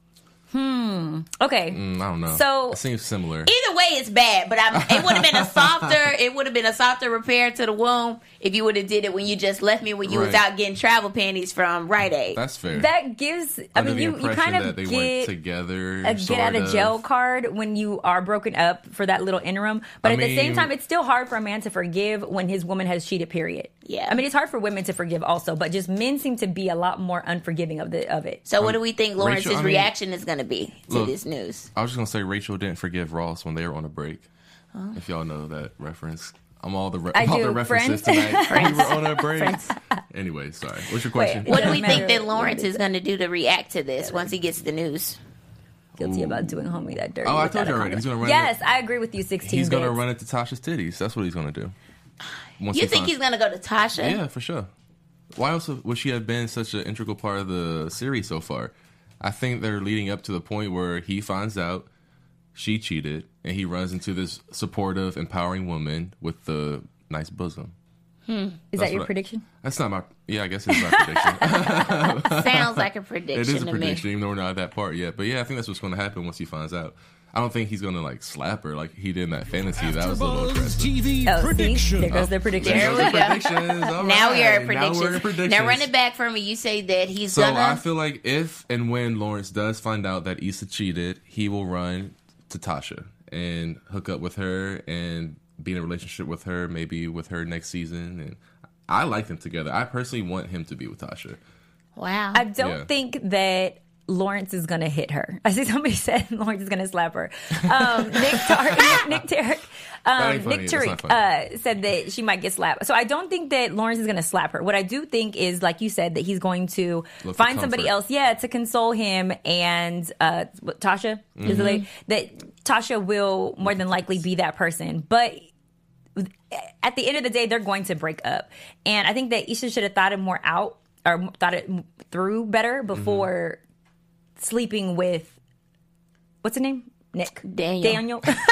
Okay. I don't know. So- it seems similar. Either way, it's bad, but it would have been a softer repair to the wound if you would have did it when you just left me when you was Right. out getting travel panties from Rite Aid. That's fair. That gives. I Under mean, the you impression kind of that they weren't get together. a get out of jail card when you are broken up for that little interim. But I at the same mean- time, it's still hard for a man to forgive when his woman has cheated. Period. Yeah. I mean, it's hard for women to forgive also, but just men seem to be a lot more unforgiving of it. So what do we think Lawrence's Rachel, I mean, reaction is going to be to look, this news? I was just gonna say Rachel didn't forgive Ross when they were on a break. If y'all know that reference, I'm all the I all do. the references Friends. tonight. We were on a break. Anyway, sorry. What's your question? Wait, What do we doesn't think matter that Lawrence is going to do to react to this once he gets the news? Guilty about doing homie that dirty. Oh, I without told you a already. He's condom. gonna run Yes, I agree with you. 16. He's gonna bits. run into Tasha's titties. That's what he's gonna do. Once You think finds- he's going to go to Tasha? Yeah, for sure. Why else would she have been such an integral part of the series so far? I think they're leading up to the point where he finds out she cheated, and he runs into this supportive, empowering woman with the nice bosom. Is That's that your what I- prediction? That's not my. Yeah, I guess it's my prediction. Sounds like a It prediction is a to prediction, me. even though we're not at that part yet. But yeah, I think that's what's going to happen once he finds out. I don't think he's going to like slap her like he did in that fantasy. That was a little Buzz aggressive. TV Oh, see? prediction. There goes the prediction. There we go. Predictions. All Now we are at right. Now we're at predictions. Now run it back for me. You say that he's So gonna. I feel like if and when Lawrence does find out that Issa cheated, he will run to Tasha and hook up with her and be in a relationship with her, maybe with her next season. And I like them together. I personally want him to be with Tasha. Wow. I don't Yeah. think that Lawrence is going to hit her. I see somebody said Lawrence is going to slap her. Nick Tarek ain't funny. That's not funny. said that she might get slapped. So I don't think that Lawrence is going to slap her. What I do think is, like you said, that he's going to Look for find somebody comfort. else, to console him. And Tasha, is the lady, that Tasha will more than likely be that person. But at the end of the day, they're going to break up. And I think that Issa should have thought it more out or thought it through better before sleeping with, what's his name? Nick. Daniel. I'm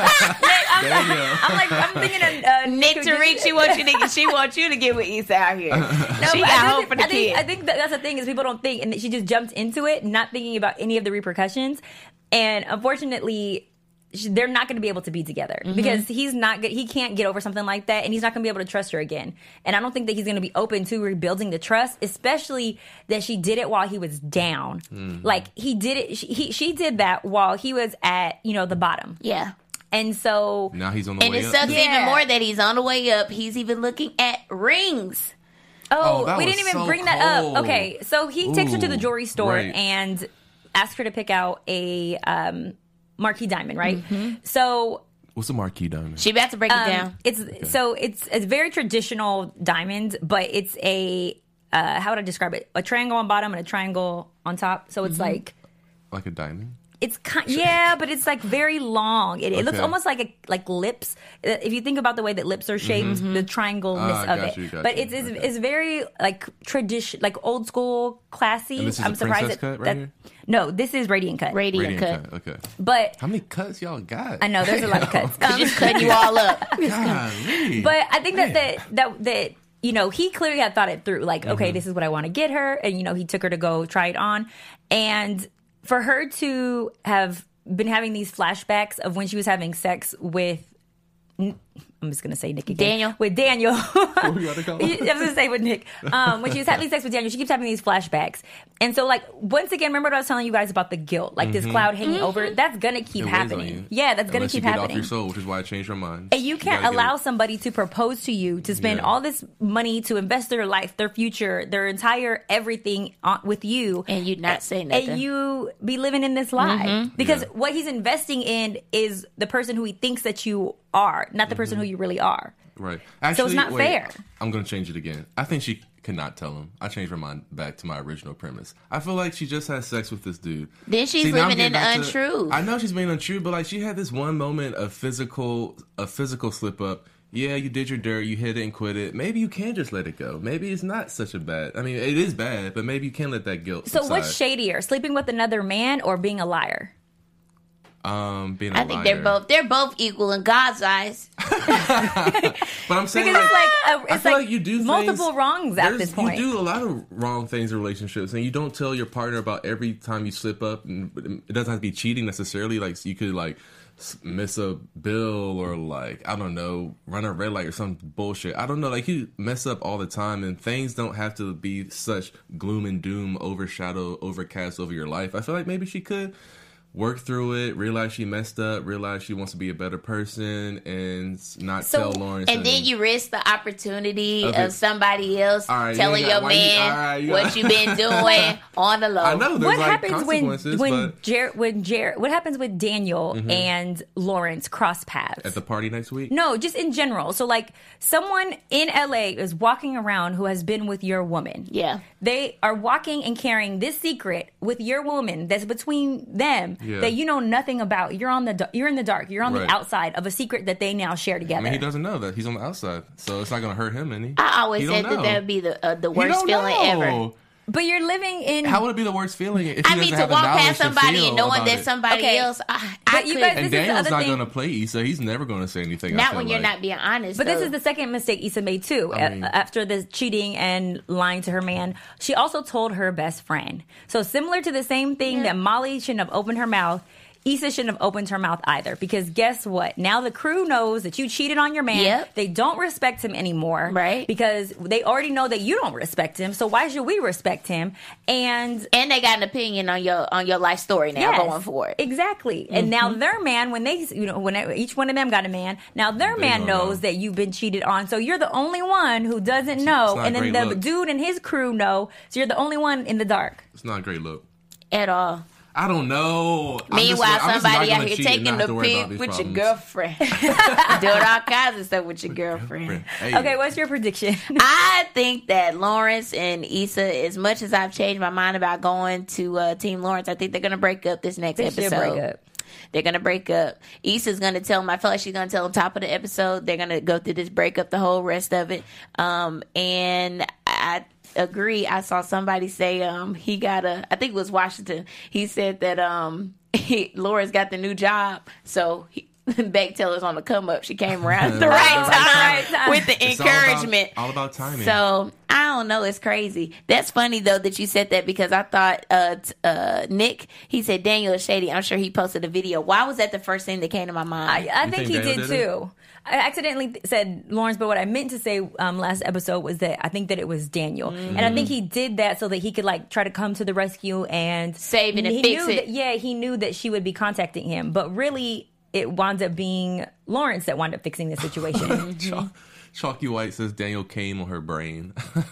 thinking of Nick Tariq. She wants you to get with Issa out here. No, she got hope for the kid. I think that's the thing is people don't think, and she just jumped into it, not thinking about any of the repercussions. And unfortunately, they're not going to be able to be together because he's not good. He can't get over something like that, and he's not going to be able to trust her again. And I don't think that he's going to be open to rebuilding the trust, especially that she did it while he was down. Like he did it. She did that while he was at the bottom. Yeah. And so now he's on the way up. And it sucks even more that he's on the way up. He's even looking at rings. Oh, we didn't even bring that up. Okay, so he takes her to the jewelry store and asks her to pick out a marquee diamond, right? So what's a marquee diamond? She about to break it down. It's a very traditional diamond, but it's a how would I describe it? A triangle on bottom and a triangle on top. So it's like a diamond. It's but it's like very long. It looks almost like lips. If you think about the way that lips are shaped, the triangle-ness of it. But it's very like tradition, like old school, classy. And this is I'm surprised cut right here? No, this is radiant cut. Radiant cut. Okay. But how many cuts y'all got? I know there's a lot of cuts. Just cutting you all up. Golly. But I think that he clearly had thought it through. Like, okay, this is what I want to get her, and he took her to go try it on, and for her to have been having these flashbacks of when she was having sex with, I'm just going to say Nick again. With Daniel. I was going to say with Nick. When she was having sex with Daniel, she keeps having these flashbacks. And so, like, once again, remember what I was telling you guys about the guilt? Like, this cloud hanging over. That's going to keep happening. Yeah, that's going to keep happening. Off your soul, which is why I changed my mind. And you can't allow somebody to propose to you, to spend all this money to invest their life, their future, their entire everything with you. And you not say nothing. And you be living in this lie. Because what he's investing in is the person who he thinks that you are, not the person who you really are. Right. Actually, so it's not fair. I'm going to change it again. I think she cannot tell him. I changed my mind back to my original premise. I feel like she just had sex with this dude. Then she's living in the untruth. I know she's being untrue, but like she had this one moment of physical slip up. Yeah, you did your dirt, you hit it and quit it. Maybe you can just let it go. Maybe it's not such a bad. I mean, it is bad, but maybe you can let that guilt subside. So what's shadier, sleeping with another man or being a liar? Being a I think they're both equal in God's eyes. But I'm saying because I feel like you do multiple wrongs at this point. You do a lot of wrong things in relationships, and you don't tell your partner about every time you slip up. And it doesn't have to be cheating necessarily. Like you could miss a bill or I don't know, run a red light or some bullshit. I don't know. Like you mess up all the time, and things don't have to be such gloom and doom, overcast over your life. I feel like maybe she could work through it, realize she messed up, realize she wants to be a better person, and not tell Lawrence. And then you risk the opportunity of somebody else telling your man what you've been doing on the low. I know. What happens what happens with Daniel and Lawrence cross paths? At the party next week? No, just in general. So someone in LA is walking around who has been with your woman. Yeah. They are walking and carrying this secret with your woman that's between them. That you know nothing about. You're in the dark. You're on the outside of a secret that they now share together. I mean, he doesn't know that. He's on the outside. So it's not going to hurt him any. I always said that would be the worst feeling ever. But you're living in... How would it be the worst feeling if I mean, to walk past somebody and knowing that somebody else... But you guys, and Daniel's not going to play Issa. He's never going to say anything. Not when you're not being honest. But this is the second mistake Issa made, too. After the cheating and lying to her man, she also told her best friend. So similar to the same thing that Molly shouldn't have opened her mouth, Issa shouldn't have opened her mouth either, because guess what? Now the crew knows that you cheated on your man. Yep. They don't respect him anymore. Right. Because they already know that you don't respect him. So why should we respect him? And they got an opinion on your life story now going forward. Exactly. And now their man, when each one of them got a man, now their man knows that you've been cheated on. So you're the only one who doesn't know. And then the dude and his crew know. So you're the only one in the dark. It's not a great look. At all. I don't know. Meanwhile, somebody out here taking the pic with your girlfriend. Doing all kinds of stuff with your girlfriend. Hey. Okay, what's your prediction? I think that Lawrence and Issa, as much as I've changed my mind about going to Team Lawrence, I think they're going to break up this next episode. Break up. They're going to break up. Issa's going to tell him, I feel like she's going to tell him top of the episode, they're going to go through this breakup, the whole rest of it. And I agree. I saw somebody say he got I think it was Washington. He said that Laura's got the new job. So Beck Taylor's on the come up. She came around at the right time with the encouragement. All about timing. So I don't know. It's crazy. That's funny though that you said that, because I thought Nick, he said Daniel is shady. I'm sure he posted a video. Why was that the first thing that came to my mind? I think he did too. I accidentally said Lawrence, but what I meant to say last episode was that I think that it was Daniel. And I think he did that so that he could like try to come to the rescue and save it and fix it. He knew that she would be contacting him. But really, it wound up being Lawrence that wound up fixing the situation. Chalky White says Daniel came on her brain.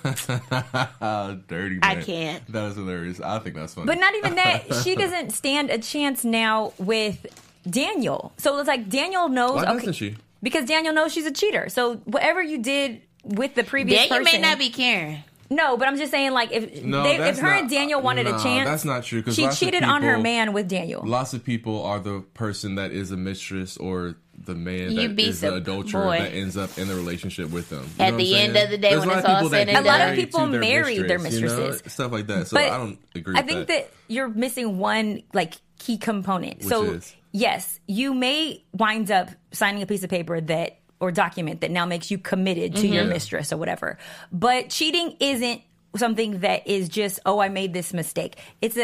Dirty man. I can't. That is hilarious. I think that's funny. But not even that. She doesn't stand a chance now with Daniel. So it's like Daniel knows. Why doesn't she? Because Daniel knows she's a cheater. So whatever you did with the previous Daniel person, may not be caring. No, but I'm just saying, like, if her and Daniel wanted a chance, that's not true. She cheated on her man with Daniel. Lots of people are the person that is a mistress or the man that is the adulterer that ends up in the relationship with them. At the end of the day, when it's all said and done, a lot of people marry their mistresses, stuff like that. So I don't agree. I think that you're missing one like key component. So yes, you may wind up signing a piece of paper that or document that now makes you committed to your mistress or whatever. But cheating isn't something that is just, oh, I made this mistake. It's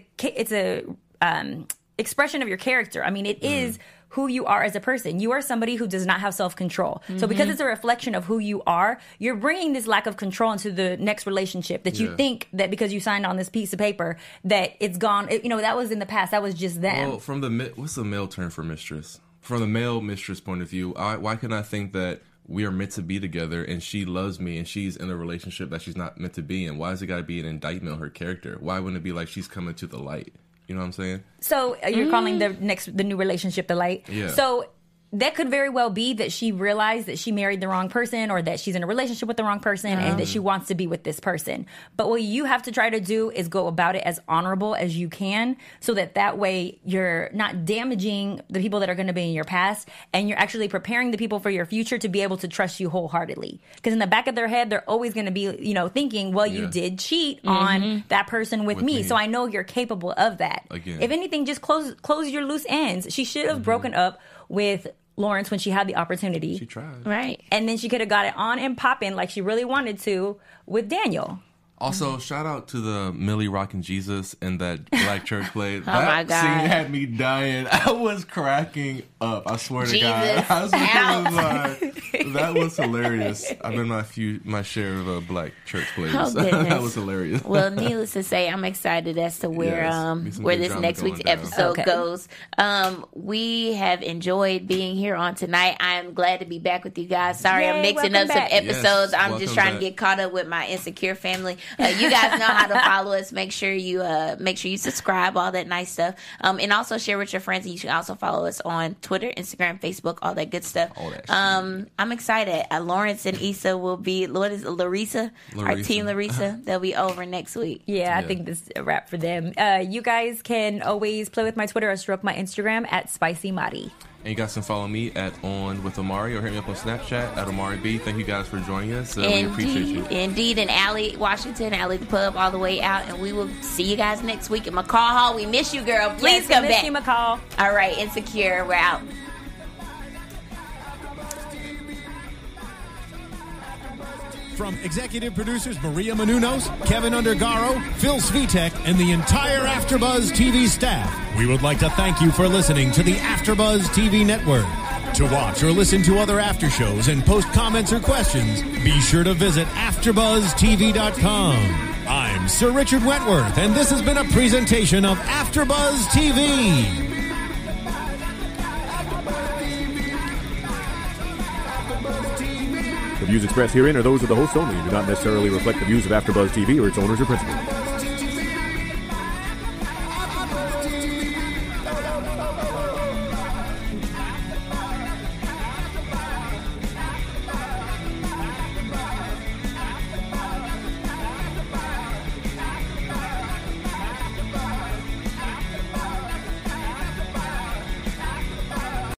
a expression of your character. I mean, it is who you are as a person. You are somebody who does not have self-control. So because it's a reflection of who you are, you're bringing this lack of control into the next relationship that you think that because you signed on this piece of paper that it's gone. That was in the past. That was just them. Well, what's the male term for mistress? From the male mistress point of view, why can I think that we are meant to be together and she loves me and she's in a relationship that she's not meant to be in? Why has it got to be an indictment on her character? Why wouldn't it be like she's coming to the light? You know what I'm saying? So you're calling the new relationship the light? Yeah. So that could very well be that she realized that she married the wrong person or that she's in a relationship with the wrong person and that she wants to be with this person. But what you have to try to do is go about it as honorable as you can so that way you're not damaging the people that are going to be in your past and you're actually preparing the people for your future to be able to trust you wholeheartedly. Because in the back of their head, they're always going to be, thinking, well, you did cheat on that person with me. So I know you're capable of that. Again. If anything, just close your loose ends. She should have broken up with Lawrence when she had the opportunity. She tried. Right. And then she could have got it on and popping like she really wanted to with Daniel. Also, shout out to the Millie Rockin' Jesus and that Black Church play. My God. That scene had me dying. I was cracking up. I swear to God. Jesus I was that was hilarious. I've been my share of Black Church plays. Oh, goodness. That was hilarious. Well, needless to say, I'm excited as to where this next week's episode goes. We have enjoyed being here on tonight. I am glad to be back with you guys. Sorry, I'm mixing up some episodes. I'm just trying to get caught up with my Insecure family. You guys know how to follow us. Make sure you subscribe, all that nice stuff, and also share with your friends. And you should also follow us on Twitter, Instagram, Facebook, all that good stuff. All that I'm excited. Lawrence and Issa will be. What is it, Larissa? Our team Larissa. They'll be over next week. Yeah, I think this is a wrap for them. You guys can always play with my Twitter or stroke my Instagram at Spicy Mari. And you guys can follow me at On With Omari or hit me up on Snapchat at Omari B. Thank you guys for joining us. We appreciate you. Indeed. And Allie Washington, Allie the Pub, all the way out. And we will see you guys next week at McCall Hall. We miss you, girl. Please come back. Miss you, McCall. All right, Insecure. We're out. From executive producers Maria Menounos, Kevin Undergaro, Phil Svitek, and the entire AfterBuzz TV staff, we would like to thank you for listening to the AfterBuzz TV network. To watch or listen to other after shows and post comments or questions, be sure to visit AfterBuzzTV.com. I'm Sir Richard Wentworth, and this has been a presentation of AfterBuzz TV. The views expressed herein are those of the host only and do not necessarily reflect the views of AfterBuzz TV or its owners or principals.